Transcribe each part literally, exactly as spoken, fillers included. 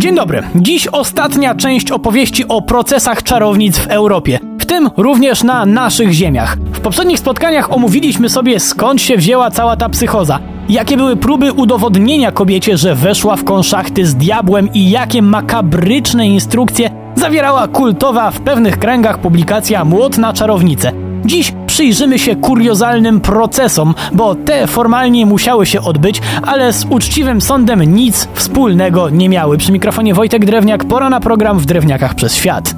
Dzień dobry. Dziś ostatnia część opowieści o procesach czarownic w Europie, w tym również na naszych ziemiach. W poprzednich spotkaniach omówiliśmy sobie, skąd się wzięła cała ta psychoza, jakie były próby udowodnienia kobiecie, że weszła w konszachty z diabłem i jakie makabryczne instrukcje zawierała kultowa w pewnych kręgach publikacja Młot na czarownicę. Dziś przyjrzymy się kuriozalnym procesom, bo te formalnie musiały się odbyć, ale z uczciwym sądem nic wspólnego nie miały. Przy mikrofonie Wojtek Drewniak, pora na program W Drewniakach przez Świat.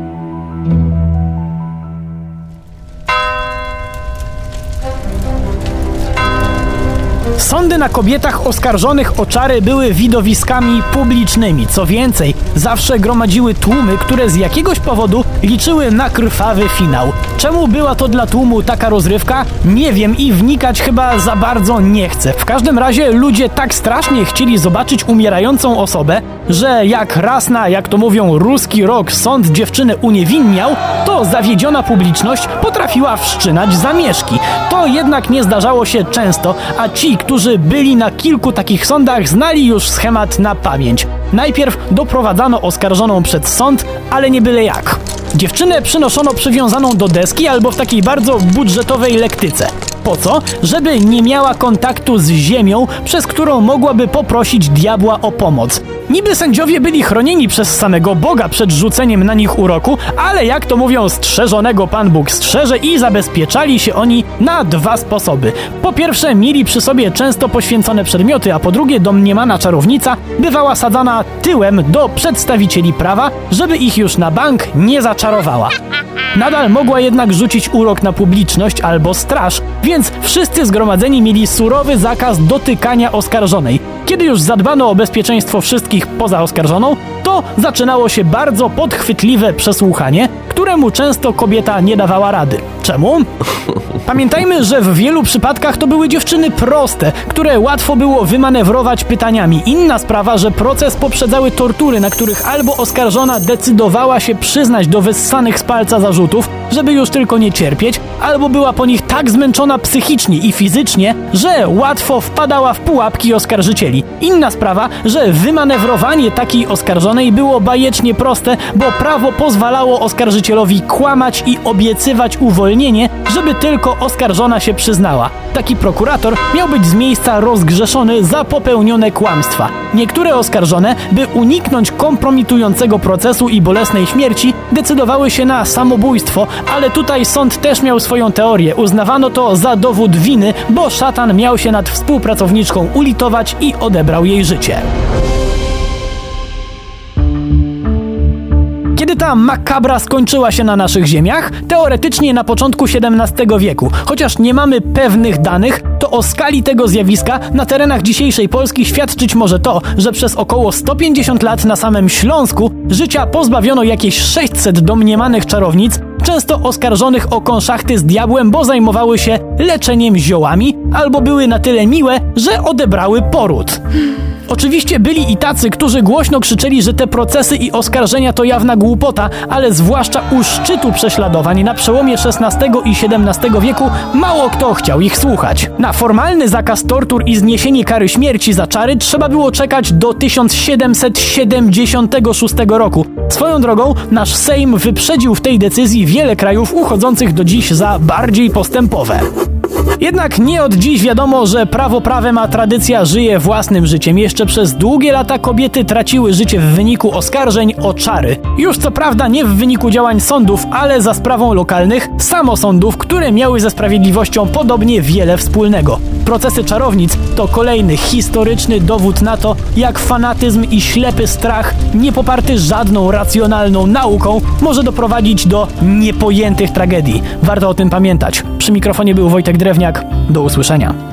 Sądy na kobietach oskarżonych o czary były widowiskami publicznymi. Co więcej, zawsze gromadziły tłumy, które z jakiegoś powodu liczyły na krwawy finał. Czemu była to dla tłumu taka rozrywka? Nie wiem i wnikać chyba za bardzo nie chcę. W każdym razie ludzie tak strasznie chcieli zobaczyć umierającą osobę, że jak raz na, jak to mówią, ruski rok sąd dziewczynę uniewinniał, to zawiedziona publiczność potrafiła wszczynać zamieszki. To jednak nie zdarzało się często, a ci, którzy byli na kilku takich sądach, znali już schemat na pamięć. Najpierw doprowadzano oskarżoną przed sąd, ale nie byle jak. Dziewczynę przynoszono przywiązaną do deski albo w takiej bardzo budżetowej lektyce. Po co? Żeby nie miała kontaktu z ziemią, przez którą mogłaby poprosić diabła o pomoc. Niby sędziowie byli chronieni przez samego Boga przed rzuceniem na nich uroku, ale jak to mówią, strzeżonego Pan Bóg strzeże i zabezpieczali się oni na dwa sposoby. Po pierwsze, mieli przy sobie często poświęcone przedmioty, a po drugie, domniemana czarownica bywała sadzana tyłem do przedstawicieli prawa, żeby ich już na bank nie zaczarowała. Nadal mogła jednak rzucić urok na publiczność albo straż, więc wszyscy zgromadzeni mieli surowy zakaz dotykania oskarżonej. Kiedy już zadbano o bezpieczeństwo wszystkich poza oskarżoną, to zaczynało się bardzo podchwytliwe przesłuchanie, któremu często kobieta nie dawała rady. Czemu? Pamiętajmy, że w wielu przypadkach to były dziewczyny proste, które łatwo było wymanewrować pytaniami. Inna sprawa, że proces poprzedzały tortury, na których albo oskarżona decydowała się przyznać do wyssanych z palca zarzutów, żeby już tylko nie cierpieć, albo była po nich tak zmęczona psychicznie i fizycznie, że łatwo wpadała w pułapki oskarżycieli. Inna sprawa, że wymanewrowanie takiej oskarżonej było bajecznie proste, bo prawo pozwalało oskarżycielowi kłamać i obiecywać uwolnienie, żeby tylko oskarżona się przyznała. Taki prokurator miał być z miejsca rozgrzeszony za popełnione kłamstwa. Niektóre oskarżone, by uniknąć kompromitującego procesu i bolesnej śmierci, decydowały się na samobójstwo, ale tutaj sąd też miał swoją teorię. Uznawano to za dowód winy, bo szatan miał się nad współpracowniczką ulitować i odebrał jej życie. Kiedy ta makabra skończyła się na naszych ziemiach? Teoretycznie na początku siedemnastego wieku. Chociaż nie mamy pewnych danych, to o skali tego zjawiska na terenach dzisiejszej Polski świadczyć może to, że przez około sto pięćdziesiąt lat na samym Śląsku życia pozbawiono jakieś sześćset domniemanych czarownic, często oskarżonych o konszachty z diabłem, bo zajmowały się leczeniem ziołami albo były na tyle miłe, że odebrały poród. Oczywiście byli i tacy, którzy głośno krzyczeli, że te procesy i oskarżenia to jawna głupota, ale zwłaszcza u szczytu prześladowań na przełomie szesnastego i siedemnastego wieku mało kto chciał ich słuchać. Na formalny zakaz tortur i zniesienie kary śmierci za czary trzeba było czekać do tysiąc siedemset siedemdziesiątego szóstego roku. Swoją drogą, nasz Sejm wyprzedził w tej decyzji wiele krajów uchodzących do dziś za bardziej postępowe. Jednak nie od dziś wiadomo, że prawo prawem, a tradycja żyje własnym życiem. Jeszcze przez długie lata kobiety traciły życie w wyniku oskarżeń o czary. Już co prawda nie w wyniku działań sądów, ale za sprawą lokalnych samosądów, które miały ze sprawiedliwością podobnie wiele wspólnego. Procesy czarownic to kolejny historyczny dowód na to, jak fanatyzm i ślepy strach, nie poparty żadną racjonalną nauką, może doprowadzić do niepojętych tragedii. Warto o tym pamiętać. Przy mikrofonie był Wojtek Drewniak. Do usłyszenia.